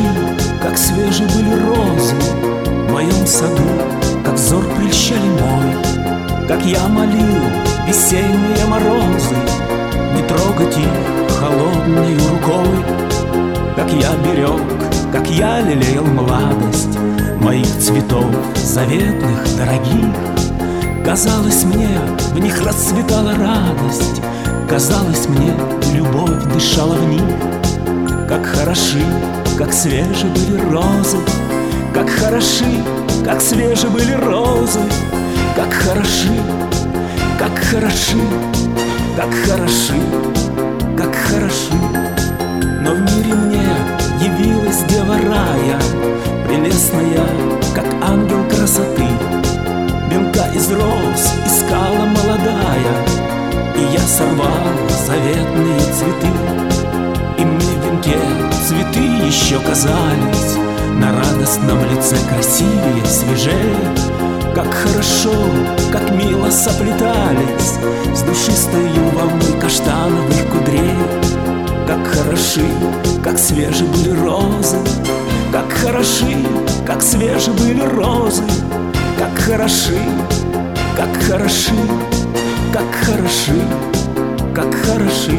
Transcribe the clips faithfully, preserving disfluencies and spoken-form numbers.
как свежи были розы в моем саду, как взор прельщали мой, как я молил весенние морозы не трогать их холодной рукой, как я берег, как я лелеял младость моих цветов заветных, дорогих. Казалось мне, в них расцветала радость, казалось мне, любовь дышала в них. Как хороши, как свежи были розы, как хороши, как свежи были розы, как хороши, как хороши, как хороши, как хороши. Но в мире мне явилась дева рая, прелестная, как ангел красоты. Венка из роз искала молодая, и я сорвал заветные цветы. И мне в венке цветы еще казались на радостном лице красивее, свежее. Как хорошо, как мило соплетались с душистою волной каштановых кудрей. Как хороши, как свежи были розы, как хороши, как свежи были розы, как хороши, как хороши, как хороши, как хороши.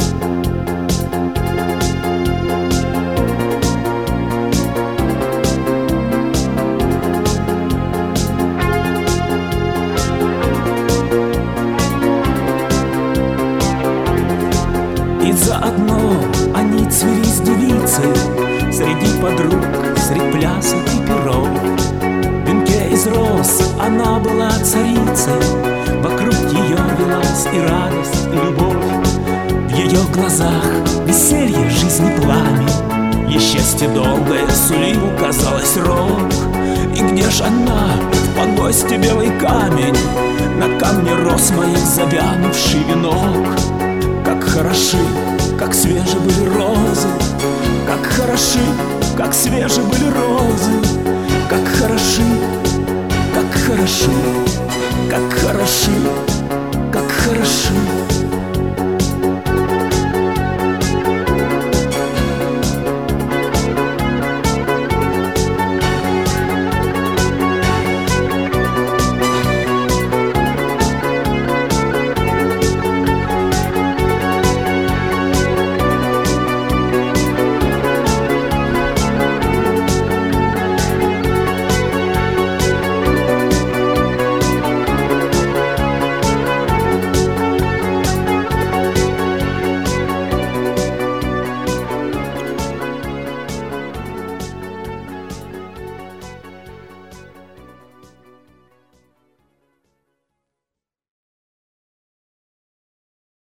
И заодно они цвели с девицей среди подруг, среди плясок и перов. В венке из роз она была царицей, вокруг ее велась и радость, и любовь. В ее глазах веселье жизни пламя, ей счастье долгое сулил, казалось, рок. И где ж она, в погосте белый камень, на камне роз моих завянувший венок. Как хороши, как свежи были розы, как хороши, как свежи были розы, как хороши, как хороши, как хороши, как хороши.